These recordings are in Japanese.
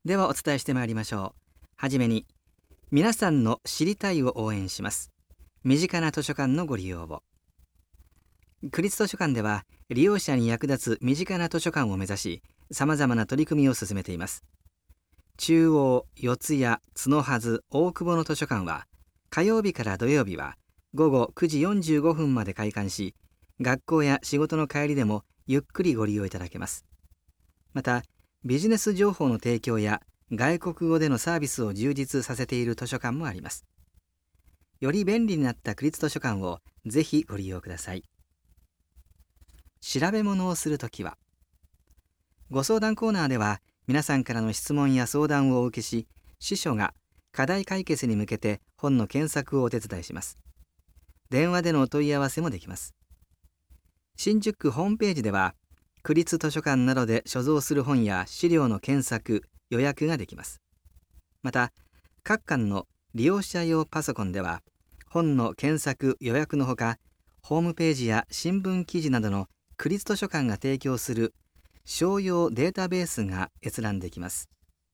ではお伝えしてまいりましょう。はじめに、皆さんの知りたいを応援します。身近な図書館のご利用を。区立図書館では、利用者に役立つ身近な図書館を目指し、様々な取り組みを進めています。中央、四谷、角筈、大久保の図書館は、火曜日から土曜日は午後9時45分まで開館し、学校や仕事の帰りでもゆっくりご利用いただけます。また、ビジネス情報の提供や外国語でのサービスを充実させている図書館もあります。より便利になった区立図書館をぜひご利用ください。調べ物をするときは、ご相談コーナーでは皆さんからの質問や相談をお受けし、司書が課題解決に向けて本の検索をお手伝いします。電話でのお問い合わせもできます。新宿区ホームページでは、区立図書館などで所蔵する本や資料の検索、予約ができます。また、各館の利用者用パソコンでは、本の検索、予約のほか、ホームページや新聞記事などの区立図書館が提供する商用データベースが閲覧できます。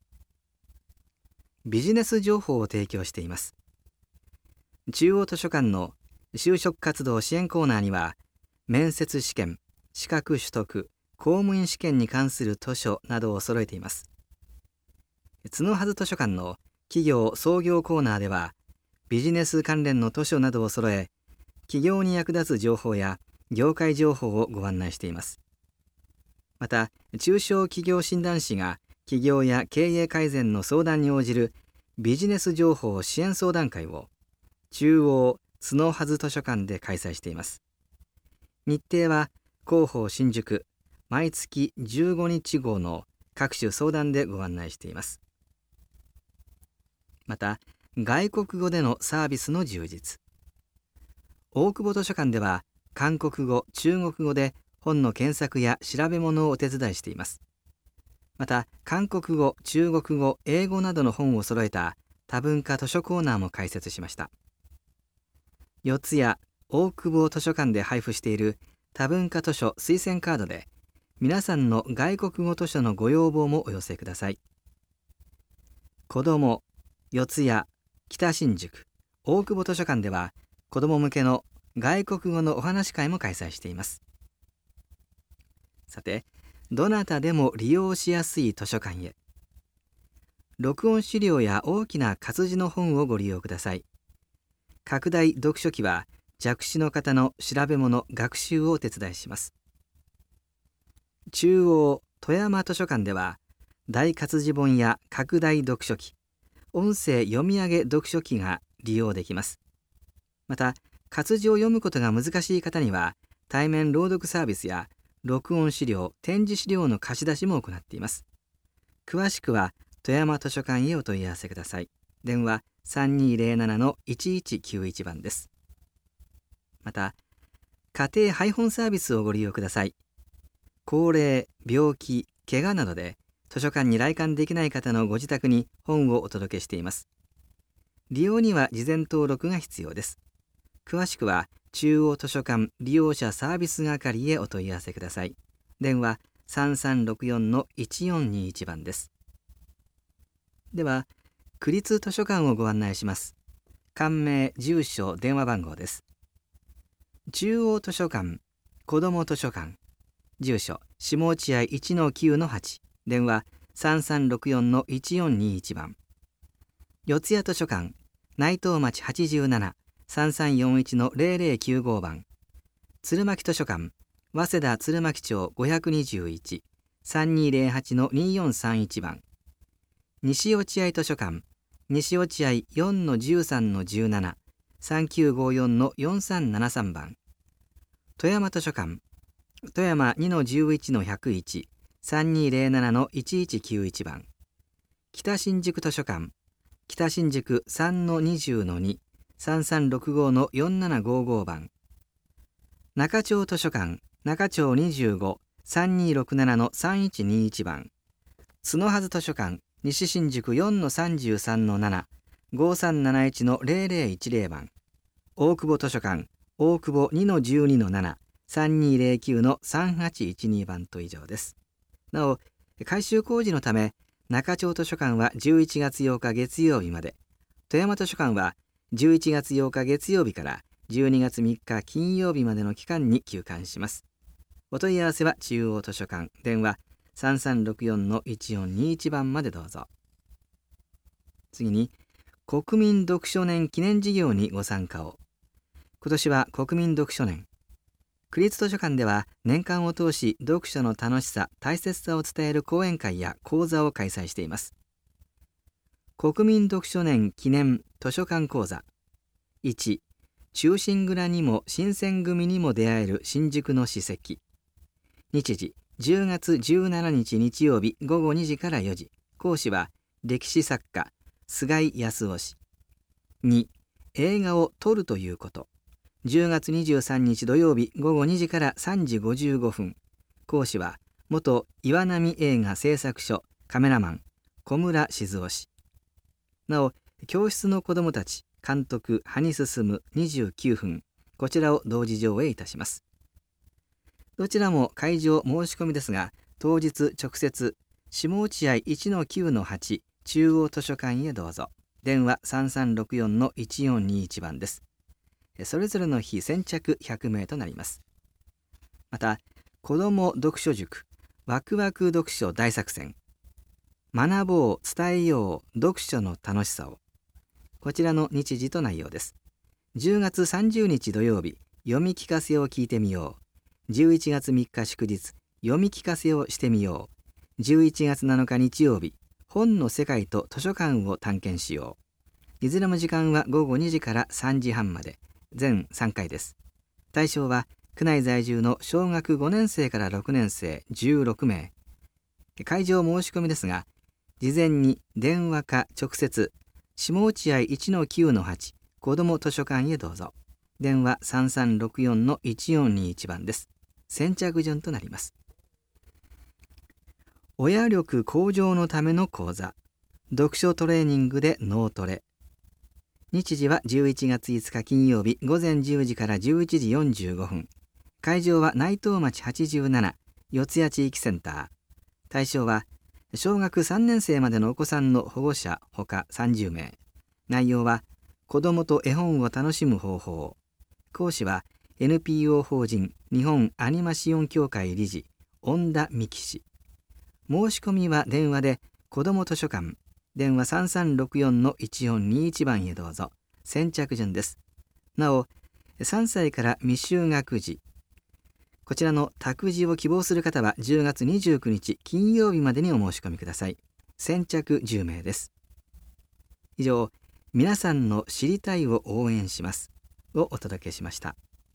ビジネス情報を提供しています。中央図書館の就職活動支援コーナーには、面接試験、資格取得、公務員試験に関する図書などを揃えています。角筈図書館の企業創業コーナーでは、ビジネス関連の図書などを揃え、企業に役立つ情報や業界情報をご案内しています。また、中小企業診断士が企業や経営改善の相談に応じるビジネス情報支援相談会を中央角筈図書館で開催しています。日程は広報新宿、毎月15日号の各種相談でご案内しています。また、外国語でのサービスの充実。大久保図書館では、韓国語、中国語で本の検索や調べ物をお手伝いしています。また、韓国語、中国語、英語などの本を揃えた多文化図書コーナーも開設しました。四谷、大久保図書館で配布している多文化図書推薦カードで、皆さんの外国語図書のご要望もお寄せください。子ども、四谷、北新宿、大久保図書館では、子ども向けの外国語のお話会も開催しています。さて、どなたでも利用しやすい図書館へ。録音資料や大きな活字の本をご利用ください。拡大読書器は、弱視の方の調べ物・学習をお手伝いします。中央富山図書館では、大活字本や拡大読書器、音声読み上げ読書器が利用できます。また、活字を読むことが難しい方には、対面朗読サービスや録音資料、展示資料の貸し出しも行っています。詳しくは富山図書館へお問い合わせください。電話 3207-1191 番です。また、家庭配本サービスをご利用ください。高齢、病気、怪我などで図書館に来館できない方のご自宅に本をお届けしています。利用には事前登録が必要です。詳しくは中央図書館利用者サービス係へお問い合わせください。電話 3364-1421 番です。では、区立図書館をご案内します。館名、住所、電話番号です。中央図書館、子ども図書館、住所、下落合 1-9-8、電話 3364-1421 番。四谷図書館、内藤町87、3341-0095 番。鶴巻図書館、早稲田鶴巻町521、3208-2431 番。西落合図書館、西落合 4-13-17、3954-4373 番。富山図書館、富山 2-11-101、3207-1191 番。北新宿図書館、北新宿 3-20-2、3365-4755 番。中町図書館、中町25、3267-3121 番。角筈図書館、西新宿 4-33-7、5371-0010 番。大久保図書館、大久保 2-12-7、3209-3812 番と以上です。なお、改修工事のため、 中町図書館は11月8日月曜日まで、富山図書館は11月8日月曜日から12月3日金曜日までの期間に休館します。お問い合わせは中央図書館、電話 3364-1421 番までどうぞ。次に、国民読書年記念事業にご参加を。今年は国民読書年。区立図書館では年間を通し読書の楽しさ、大切さを伝える講演会や講座を開催しています。国民読書年記念図書館講座。1、忠臣蔵にも新選組にも出会える新宿の史跡。日時、10月17日日曜日午後2時から4時。講師は歴史作家、菅井康夫氏。2、映画を撮るということ。10月23日土曜日午後2時から3時55分。講師は元岩波映画製作所カメラマン小村静夫氏。なお、教室の子どもたち監督葉に進む29分。こちらを同時上映いたします。どちらも会場申し込みですが、当日直接下落合 1-9-8 中央図書館へどうぞ。電話 3364-1421 番です。それぞれの日先着100名となります。また、子ども読書塾ワクワク読書大作戦、学ぼう伝えよう読書の楽しさを。こちらの日時と内容です。10月30日土曜日、読み聞かせを聞いてみよう。11月3日祝日、読み聞かせをしてみよう。11月7日日曜日、本の世界と図書館を探検しよう。いずれも時間は午後2時から3時半まで。全3回です。対象は区内在住の小学5年生から6年生16名。会場申し込みですが、事前に電話か直接下落合 1-9-8 子ども図書館へどうぞ。電話 3364-1421 番です。先着順となります。親力向上のための講座、読書トレーニングで脳トレ。日時は11月5日金曜日午前10時から11時45分。会場は内藤町87四谷地域センター。対象は小学3年生までのお子さんの保護者ほか30名。内容は子どもと絵本を楽しむ方法。講師は NPO 法人日本アニマシオン協会理事恩田美希氏。申し込みは電話で子ども図書館、電話 3364-1421 番へどうぞ。先着順です。なお、3歳から未就学児、こちらの託児を希望する方は10月29日金曜日までにお申し込みください。先着10名です。以上、皆さんの知りたいを応援しますをお届けしました。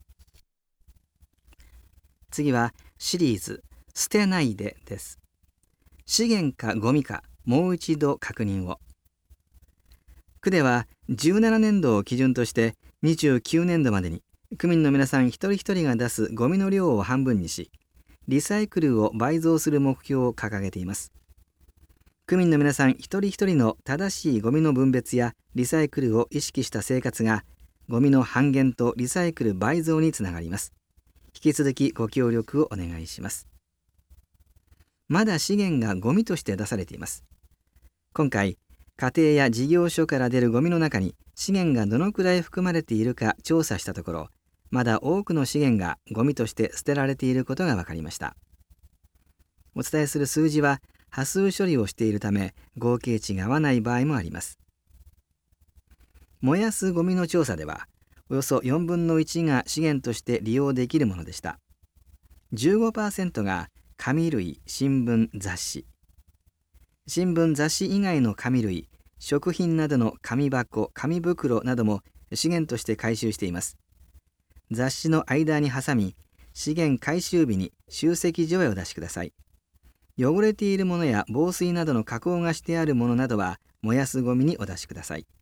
次はシリーズ捨てないでです。資源かゴミかもう一度確認を。区では17年度を基準として29年度までに区民の皆さん一人一人が出すゴミの量を半分にし、リサイクルを倍増する目標を掲げています。区民の皆さん一人一人の正しいゴミの分別やリサイクルを意識した生活がゴミの半減とリサイクル倍増につながります。引き続きご協力をお願いします。まだ資源がゴミとして出されています。今回、家庭や事業所から出るゴミの中に資源がどのくらい含まれているか調査したところ、まだ多くの資源がゴミとして捨てられていることが分かりました。お伝えする数字は波数処理をしているため合計値が合わない場合もあります。燃やすゴミの調査ではおよそ4分の1が資源として利用できるものでした。 15% が紙類、新聞、雑誌。新聞・雑誌以外の紙類、食品などの紙箱、紙袋なども資源として回収しています。雑誌の間に挟み、資源回収日に集積所へお出しください。汚れているものや防水などの加工がしてあるものなどは燃やすゴミにお出しください。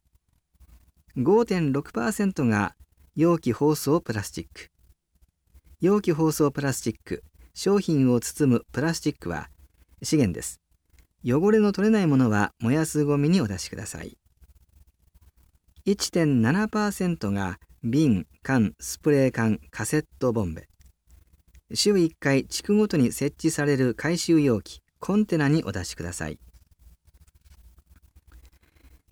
5.6% が容器包装プラスチック。容器包装プラスチック、商品を包むプラスチックは資源です。汚れの取れないものは燃やすゴミにお出しください。 1.7% が瓶、缶、スプレー缶、カセットボンベ。週1回地区ごとに設置される回収容器、コンテナにお出しください。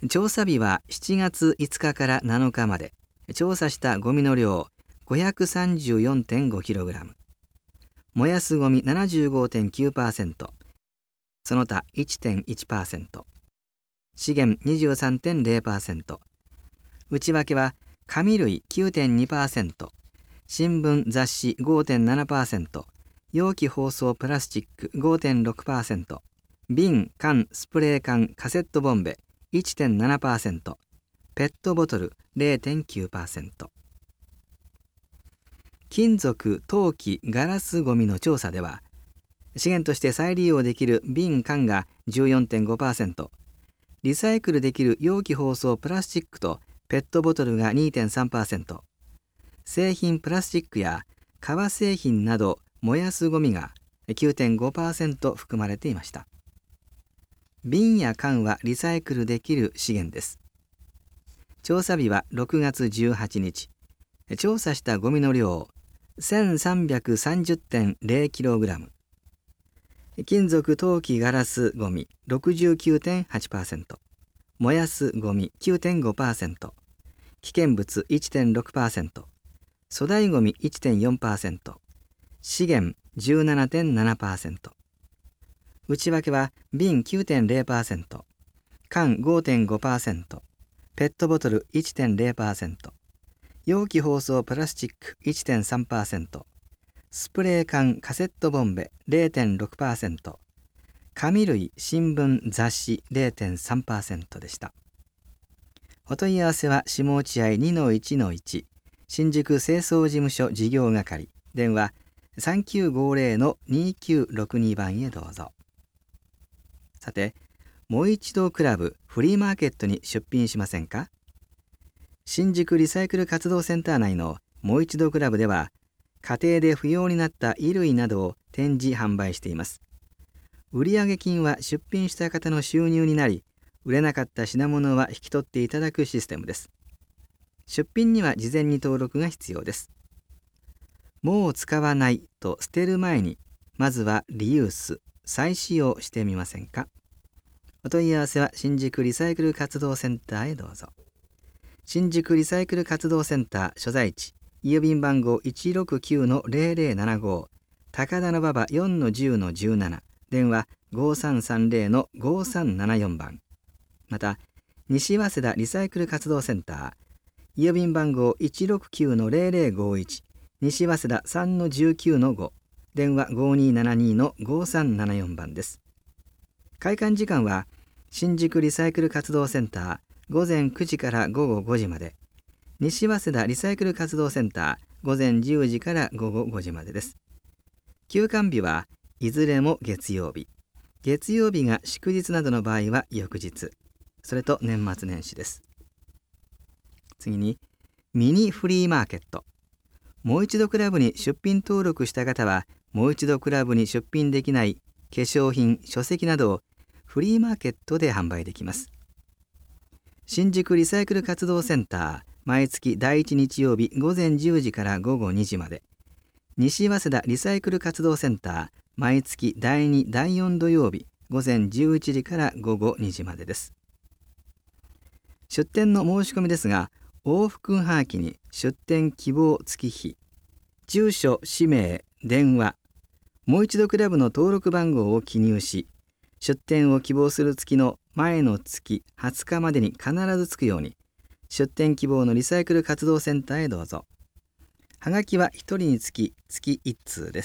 調査日は7月5日から7日まで、調査したゴミの量 534.5kg、燃やすゴミ 75.9%、その他 1.1%、資源 23.0%、内訳は紙類 9.2%、新聞雑誌 5.7%、容器包装プラスチック 5.6%、瓶、缶、スプレー缶、カセットボンベ 1.7%、ペットボトル 0.9%。金属、陶器、ガラスゴミの調査では、資源として再利用できる瓶、缶が 14.5%、リサイクルできる容器包装プラスチックとペットボトルが 2.3%、製品プラスチックや革製品など燃やすゴミが 9.5% 含まれていました。瓶や缶はリサイクルできる資源です。調査日は6月18日。調査したゴミの量 1330.0kg。金属、陶器、ガラスゴミ 69.8%、燃やすゴミ 9.5%、危険物 1.6%、粗大ゴミ 1.4%、資源 17.7%。内訳は瓶 9.0%、缶 5.5%、ペットボトル 1.0%、容器包装プラスチック 1.3%、スプレー缶、カセットボンベ 0.6%、紙類、新聞、雑誌 0.3% でした。お問い合わせは下落合 2-1-1 新宿清掃事務所事業係、電話 3950-2962 番へどうぞ。さて、もう一度クラブフリーマーケットに出品しませんか？新宿リサイクル活動センター内のもう一度クラブでは、家庭で不要になった衣類などを展示販売しています。売上金は出品した方の収入になり、売れなかった品物は引き取っていただくシステムです。出品には事前に登録が必要です。もう使わないと捨てる前に、まずはリユース、再使用してみませんか？お問い合わせは新宿リサイクル活動センターへどうぞ。新宿リサイクル活動センター所在地、郵便番号 169-0075、高田馬場 4-10-17、電話 5330-5374 番。また、西早稲田リサイクル活動センター、郵便番号 169-0051、西早稲田 3-19-5、電話 5272-5374 番です。開館時間は、新宿リサイクル活動センター、午前9時から午後5時まで。西早稲田リサイクル活動センター、午前10時から午後5時までです。休館日はいずれも月曜日。月曜日が祝日などの場合は翌日。それと年末年始です。次に、ミニフリーマーケット。もう一度クラブに出品登録した方は、もう一度クラブに出品できない化粧品、書籍などをフリーマーケットで販売できます。新宿リサイクル活動センター、毎月第1日曜日午前10時から午後2時まで。西早稲田リサイクル活動センター、毎月第2、第4土曜日午前11時から午後2時までです。出店の申し込みですが、往復はがきに出店希望月日、住所、氏名、電話、もう一度クラブの登録番号を記入し、出店を希望する月の前の月20日までに必ずつくように、出店希望のリサイクル活動センターへどうぞ。はがきは1人につき月1通です。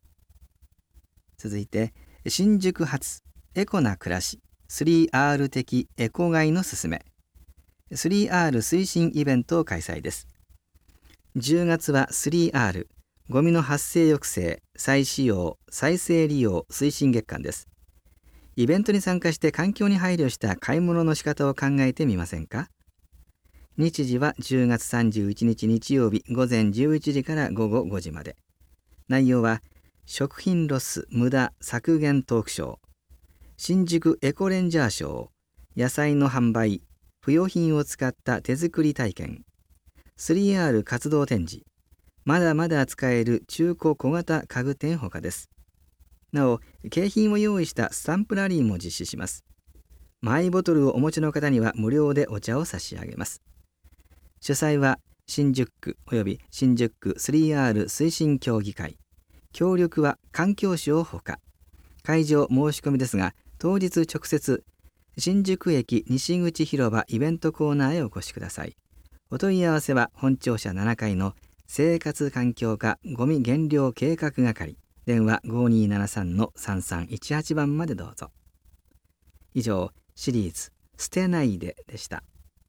続いて、新宿発エコな暮らし 3R 的エコ買いのすすめ 3R 推進イベントを開催です。10月は 3R ゴミの発生抑制、再使用、再生利用推進月間です。イベントに参加して環境に配慮した買い物の仕方を考えてみませんか？日時は10月31日日曜日午前11時から午後5時まで。内容は食品ロス無駄削減トークショー、新宿エコレンジャーショー、野菜の販売、不用品を使った手作り体験、3R 活動展示、まだまだ使える中古小型家具店ほかです。なお、景品を用意したスタンプラリーも実施します。 マイボトルをお持ちの方には無料でお茶を差し上げます。主催は新宿区および新宿区 3R 推進協議会。協力は環境省ほか。会場申し込みですが、当日直接新宿駅西口広場イベントコーナーへお越しください。お問い合わせは本庁舎7階の生活環境課ゴミ減量計画係、電話 5273-3318 番までどうぞ。以上、シリーズ捨てないででした。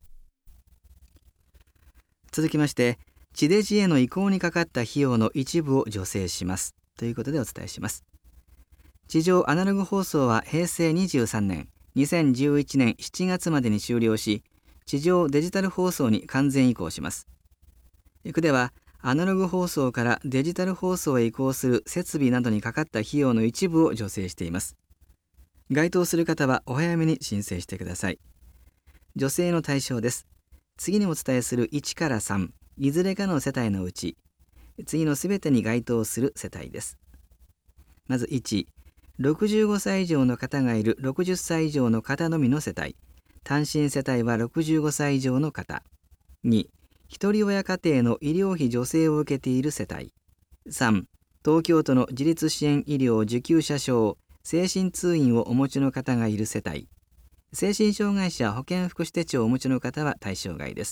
続きまして、地デジへの移行にかかった費用の一部を助成しますということでお伝えします。地上アナログ放送は平成23年2011年7月までに終了し、地上デジタル放送に完全移行します。区ではアナログ放送からデジタル放送へ移行する設備などにかかった費用の一部を助成しています。該当する方はお早めに申請してください。助成の対象です。次にお伝えする1から3、いずれかの世帯のうち、次のすべてに該当する世帯です。まず1、65歳以上の方がいる60歳以上の方のみの世帯。単身世帯は65歳以上の方。2、一人親家庭の医療費助成を受けている世帯。3、東京都の自立支援医療受給者証、精神通院をお持ちの方がいる世帯。精神障害者保健福祉手帳をお持ちの方は対象外です。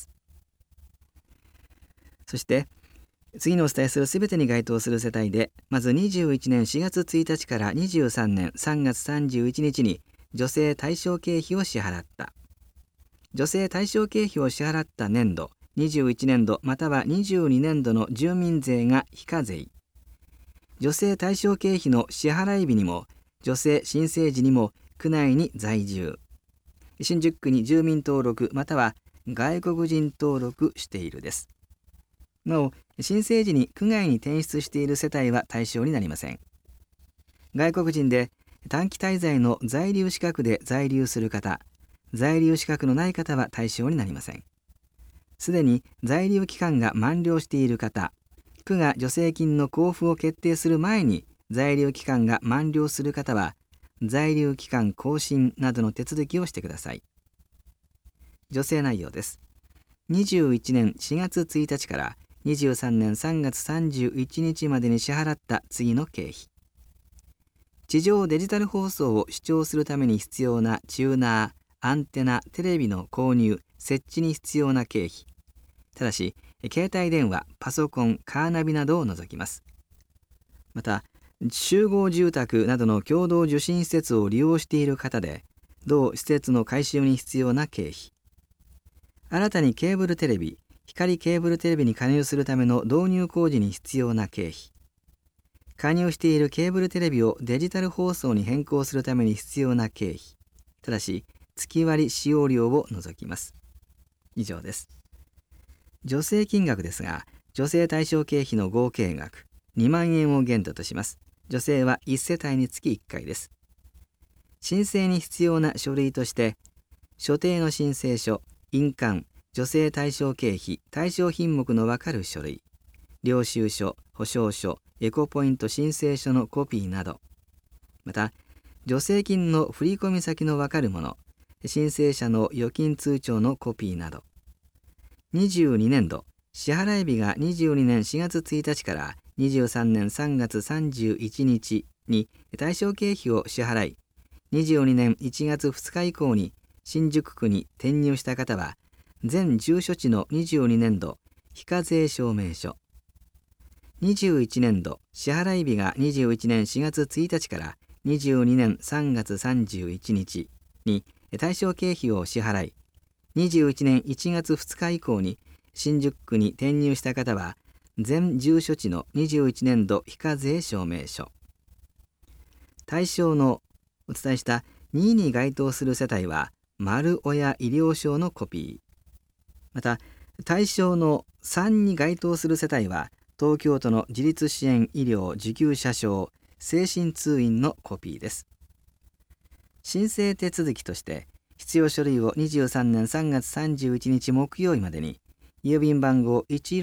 そして次にお伝えするすべてに該当する世帯で、まず21年4月1日から23年3月31日に助成対象経費を支払った。助成対象経費を支払った年度、21年度または22年度の住民税が非課税。助成対象経費の支払い日にも、助成申請時にも区内に在住。新宿区に住民登録または外国人登録しているです。なお、申請時に区外に転出している世帯は対象になりません。外国人で短期滞在の在留資格で在留する方、在留資格のない方は対象になりません。すでに在留期間が満了している方、区が助成金の交付を決定する前に在留期間が満了する方は、在留期間更新などの手続きをしてください。助成内容です。21年4月1日から23年3月31日までに支払った次の経費。地上デジタル放送を視聴するために必要なチューナー、アンテナ、テレビの購入、設置に必要な経費。ただし、携帯電話、パソコン、カーナビなどを除きます。また、集合住宅などの共同受信施設を利用している方で、同施設の改修に必要な経費。新たにケーブルテレビ、光ケーブルテレビに加入するための導入工事に必要な経費。加入しているケーブルテレビをデジタル放送に変更するために必要な経費。ただし、月割使用料を除きます。以上です。助成金額ですが、助成対象経費の合計額2万円を限度とします。助成は1世帯につき1回です。申請に必要な書類として、所定の申請書、印鑑、助成対象経費、対象品目の分かる書類、領収書、保証書、エコポイント申請書のコピーなど、また、助成金の振込先の分かるもの、申請者の預金通帳のコピーなど、22年度、支払い日が22年4月1日から23年3月31日に対象経費を支払い、22年1月2日以降に新宿区に転入した方は、全住所地の22年度非課税証明書。21年度支払い日が21年4月1日から22年3月31日に対象経費を支払い、21年1月2日以降に新宿区に転入した方は、全住所地の21年度非課税証明書。対象のお伝えした2に該当する世帯は、丸親医療証のコピー。また、対象の3に該当する世帯は、東京都の自立支援医療受給者証、精神通院のコピーです。申請手続きとして、必要書類を23年3月31日木曜日までに、郵便番号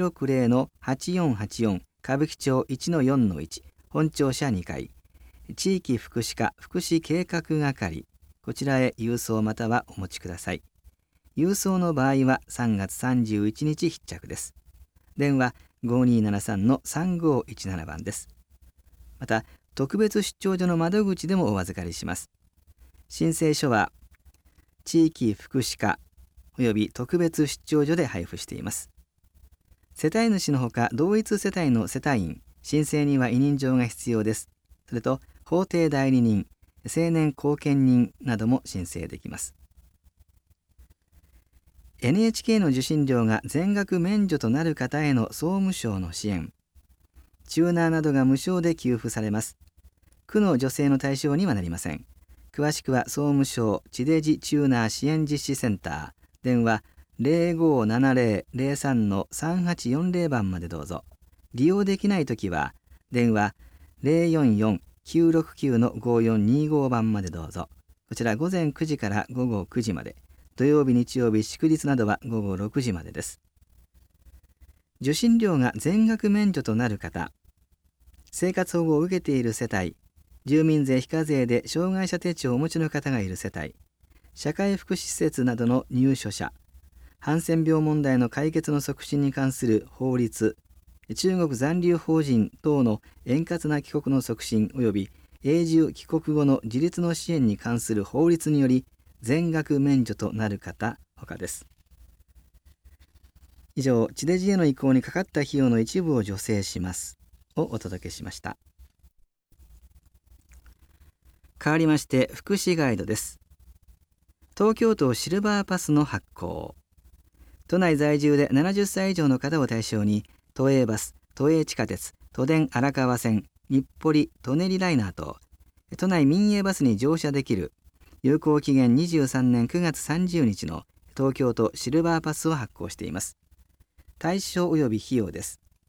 160-8484 歌舞伎町 1-4-1 本庁舎2階、地域福祉課福祉計画係こちらへ郵送またはお持ちください。郵送の場合は3月31日必着です。電話5273-3517番です。また、特別出張所の窓口でもお預かりします。申請書は地域福祉課および特別出張所で配布しています。世帯主のほか同一世帯の世帯員、申請には委任状が必要です。それと法定代理人、成年後見人なども申請できます。NHK の受信料が全額免除となる方への総務省の支援、チューナーなどが無償で給付されます。区の助成の対象にはなりません。詳しくは総務省地デジチューナー支援実施センター、電話0570-03-3840番までどうぞ。利用できないときは電話044-969-5425番までどうぞ。こちら午前9時から午後9時まで、土曜日日曜日祝日などは午後6時までです。受信料が全額免除となる方、生活保護を受けている世帯、住民税非課税で障害者手帳をお持ちの方がいる世帯、社会福祉施設などの入所者、ハンセン病問題の解決の促進に関する法律、中国残留邦人等の円滑な帰国の促進及び永住帰国後の自立の支援に関する法律により全額免除となる方ほかです。以上、地デジへの移行にかかった費用の一部を助成しますをお届けしました。変わりまして福祉ガイドです。東京都シルバーパスの発行。都内在住で70歳以上の方を対象に都営バス、都営地下鉄、都電荒川線、日暮里、舎人ライナーと都内民営バスに乗車できる有効期限23年9月30日の東京都シルバーパスを発行しています。対象及び費用です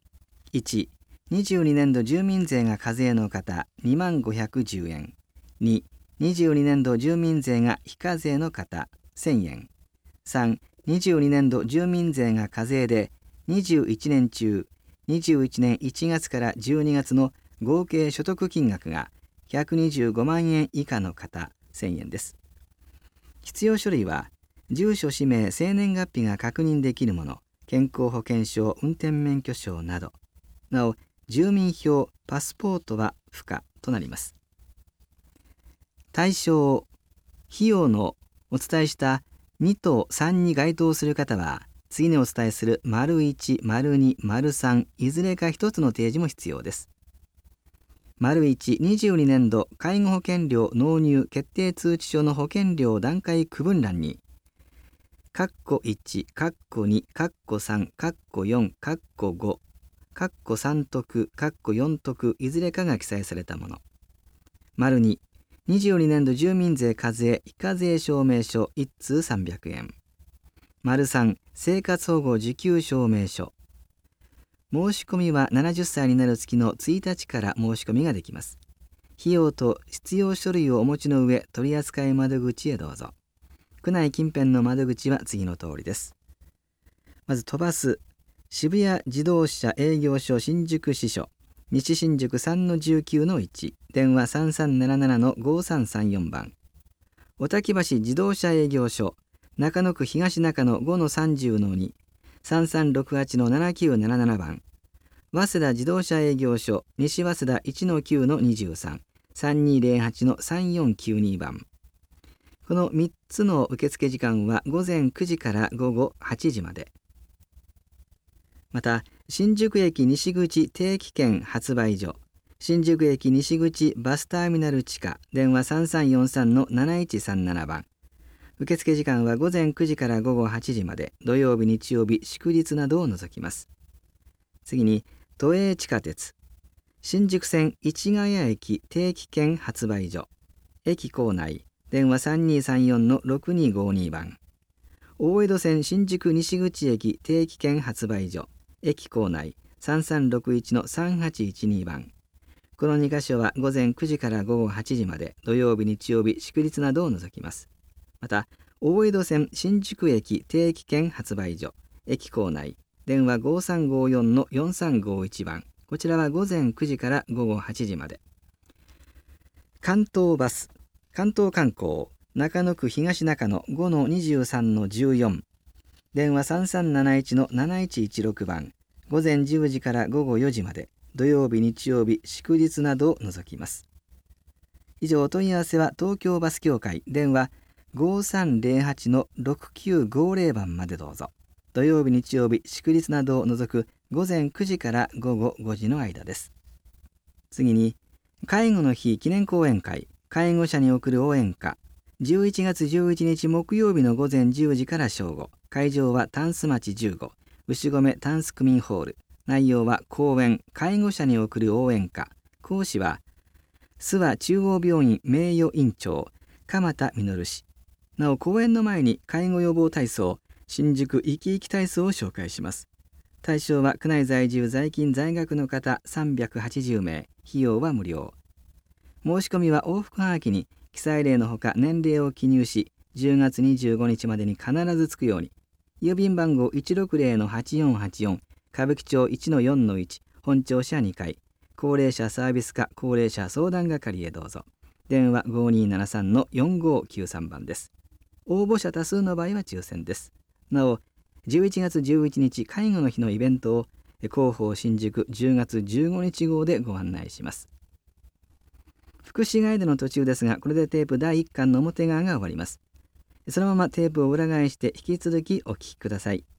。1、22年度住民税が課税の方2510円。2、22年度住民税が非課税の方1000円。3、22年度住民税が課税で21年中21年1月から12月の合計所得金額が125万円以下の方1000円です。必要書類は住所氏名生年月日が確認できるもの、健康保険証運転免許証など。なお住民票パスポートは不可となります。対象、費用のお伝えした2と3に該当する方は次にお伝えする①、②、③いずれか一つの提示も必要です。①、22年度介護保険料納入決定通知書の保険料段階区分欄に1、2、3、4、5、3徳、4徳いずれかが記載されたもの。②、22年度住民税課税非課税証明書1通300円。③、生活保護受給証明書。申し込みは70歳になる月の1日から申し込みができます。費用と必要書類をお持ちの上、取扱窓口へどうぞ。区内近辺の窓口は次の通りです。まず飛ばす、渋谷自動車営業所新宿支所、西新宿 3-19-1、電話3377-5334番。小滝橋自動車営業所、中野区東中野 5-30-2、3368-7977番。早稲田自動車営業所、西早稲田 1-9-23、3208-3492番。この3つの受付時間は午前9時から午後8時まで。また、新宿駅西口定期券発売所、新宿駅西口バスターミナル地下、電話3343-7137番。受付時間は午前9時から午後8時まで、土曜日、日曜日、祝日などを除きます。次に、都営地下鉄、新宿線市ヶ谷駅定期券発売所、駅構内、電話3234-6252番。大江戸線新宿西口駅定期券発売所、駅構内、3361-3812番。この2カ所は午前9時から午後8時まで、土曜日、日曜日、祝日などを除きます。また、大江戸線新宿駅定期券発売所、駅構内、電話5354-4351番。こちらは午前9時から午後8時まで。関東バス、関東観光、 中野区東中野 5-23-14、電話3371-7116番、午前10時から午後4時まで、土曜日日曜日祝日などを除きます。以上、お問い合わせは東京バス協会電話5308-6950番までどうぞ。土曜日日曜日祝日などを除く午前9時から午後5時の間です。次に、介護の日記念講演会、介護者に送る応援歌、11月11日木曜日の午前10時から正午、会場はタンス町15、牛込タンス区民ホール。内容は講演、介護者に送る応援歌。講師は諏訪中央病院名誉院長鎌田実氏。なお、講演の前に介護予防体操、新宿生き生き体操を紹介します。対象は区内在住在勤在学の方380名、費用は無料。申し込みは往復はがきに記載例のほか年齢を記入し、10月25日までに必ずつくように。郵便番号 160-8484、 歌舞伎町 1-4-1、本庁舎2階、高齢者サービス課高齢者相談係へどうぞ。電話 5273-4593 番です。応募者多数の場合は抽選です。なお、11月11日介護の日のイベントを広報新宿10月15日号でご案内します。福祉ガイドの途中ですが、これでテープ第1巻の表側が終わります。そのままテープを裏返して引き続きお聞きください。